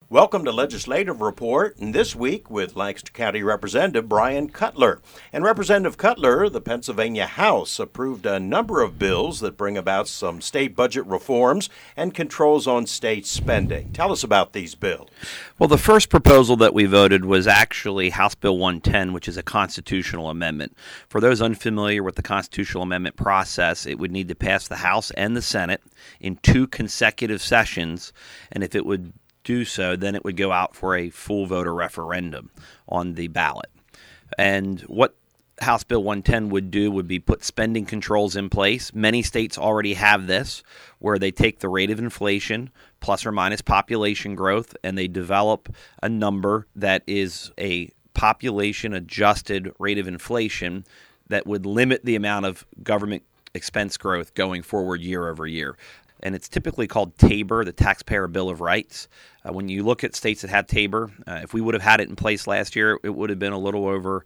Welcome to Legislative Report, and this week with Lancaster County Representative Brian Cutler. And Representative Cutler, the Pennsylvania House approved a number of bills that bring about some state budget reforms and controls on state spending. Tell us about these bills. Well, the first proposal that we voted was actually House Bill 110, which is a constitutional amendment. For those unfamiliar with the constitutional amendment process, it would need to pass the House and the Senate in 2 consecutive sessions, and if it would do so, then it would go out for a full voter referendum on the ballot. And what House Bill 110 would do would be put spending controls in place. Many states already have this, where they take the rate of inflation plus or minus population growth, and they develop a number that is a population-adjusted rate of inflation that would limit the amount of government expense growth going forward year over year. And it's typically called TABOR, the Taxpayer Bill of Rights. When you look at states that have TABOR, if we would have had it in place last year, it would have been a little over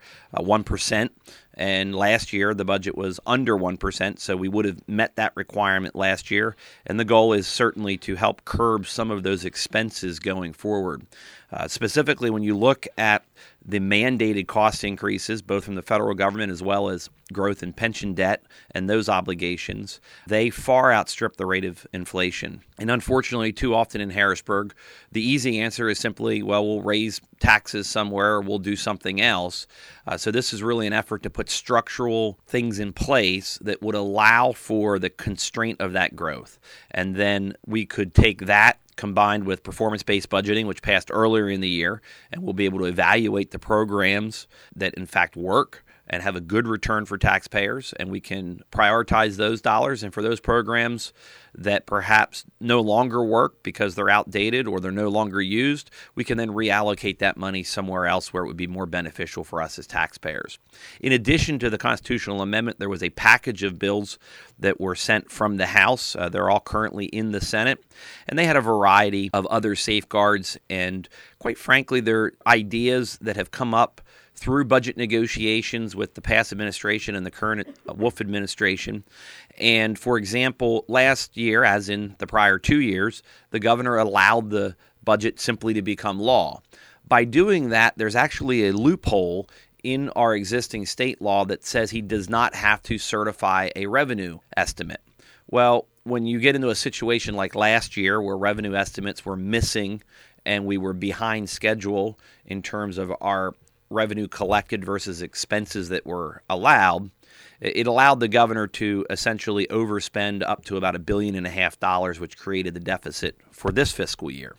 1%. And last year, the budget was under 1%, so we would have met that requirement last year. And the goal is certainly to help curb some of those expenses going forward. Specifically, when you look at the mandated cost increases, both from the federal government as well as growth in pension debt and those obligations, they far outstrip the rate of inflation. And unfortunately, too often in Harrisburg, the easy answer is simply, well, we'll raise taxes somewhere or we'll do something else. So this is really an effort to put structural things in place that would allow for the constraint of that growth. And then we could take that combined with performance-based budgeting, which passed earlier in the year, and we'll be able to evaluate the programs that in fact work and have a good return for taxpayers, and we can prioritize those dollars. And for those programs that perhaps no longer work because they're outdated or they're no longer used, we can then reallocate that money somewhere else where it would be more beneficial for us as taxpayers. In addition to the constitutional amendment, there was a package of bills that were sent from the House. They're all currently in the Senate, and they had a variety of other safeguards, and quite frankly, they're ideas that have come up through budget negotiations with the past administration and the current Wolf administration. And for example, last year, as in the prior 2 years, the governor allowed the budget simply to become law. By doing that, there's actually a loophole in our existing state law that says he does not have to certify a revenue estimate. Well, when you get into a situation like last year where revenue estimates were missing and we were behind schedule in terms of our revenue collected versus expenses that were allowed, it allowed the governor to essentially overspend up to about $1.5 billion, which created the deficit for this fiscal year.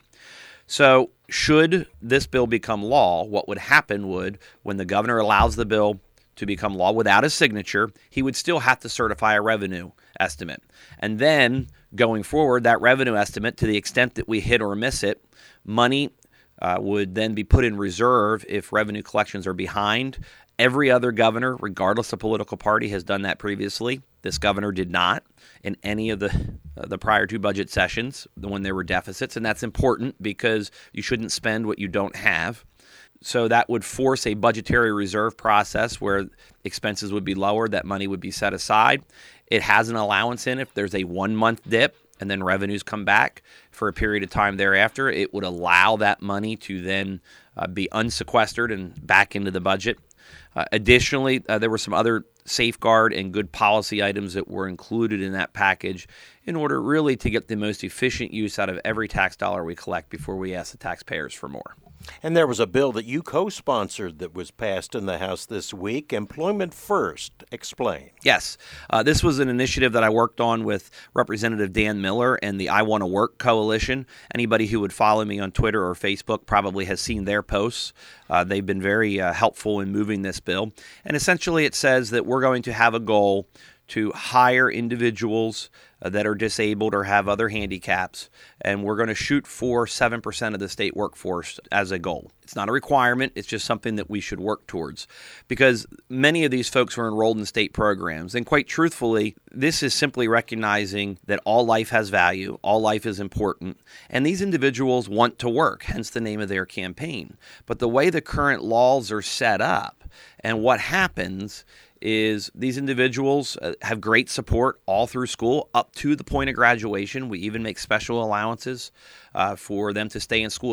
So should this bill become law, what would happen would, when the governor allows the bill to become law without a signature, he would still have to certify a revenue estimate. And then going forward, that revenue estimate, to the extent that we hit or miss it, money would then be put in reserve if revenue collections are behind. Every other governor, regardless of political party, has done that previously. This governor did not in any of the prior 2 budget sessions when there were deficits, and that's important because you shouldn't spend what you don't have. So that would force a budgetary reserve process where expenses would be lower, that money would be set aside. It has an allowance in if there's a 1-month dip and then revenues come back for a period of time thereafter. It would allow that money to then be unsequestered and back into the budget. Additionally, there were some other safeguard and good policy items that were included in that package in order really to get the most efficient use out of every tax dollar we collect before we ask the taxpayers for more. And there was a bill that you co-sponsored that was passed in the House this week, Employment First. Explain. Yes. This was an initiative that I worked on with Representative Dan Miller and the I Want to Work Coalition. Anybody who would follow me on Twitter or Facebook probably has seen their posts. They've been very helpful in moving this bill. And essentially it says that we're going to have a goal to hire individuals that are disabled or have other handicaps, and we're going to shoot for 7% of the state workforce as a goal. It's not a requirement. It's just something that we should work towards because many of these folks are enrolled in state programs, and quite truthfully, this is simply recognizing that all life has value, all life is important, and these individuals want to work, hence the name of their campaign. But the way the current laws are set up and what happens is these individuals have great support all through school up to the point of graduation. We even make special allowances for them to stay in school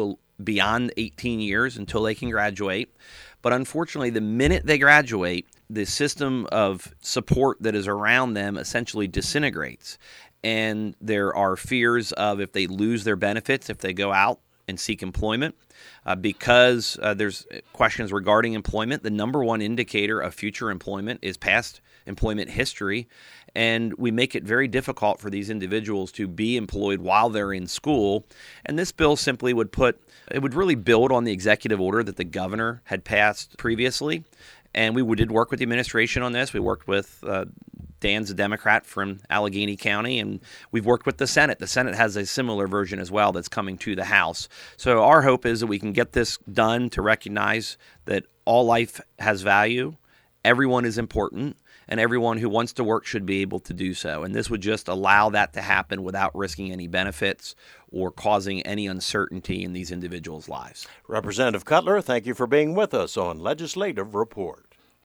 beyond 18 years until they can graduate. But unfortunately, the minute they graduate, the system of support that is around them essentially disintegrates. And there are fears of if they lose their benefits, if they go out and seek employment, because there's questions regarding employment. The number one indicator of future employment is past employment history, and we make it very difficult for these individuals to be employed while they're in school. And this bill simply would really build on the executive order that the governor had passed previously. And we did work with the administration on this. We worked with Dan's a Democrat from Allegheny County, and we've worked with the Senate. The Senate has a similar version as well that's coming to the House. So our hope is that we can get this done to recognize that all life has value, everyone is important, and everyone who wants to work should be able to do so. And this would just allow that to happen without risking any benefits or causing any uncertainty in these individuals' lives. Representative Cutler, thank you for being with us on Legislative Report.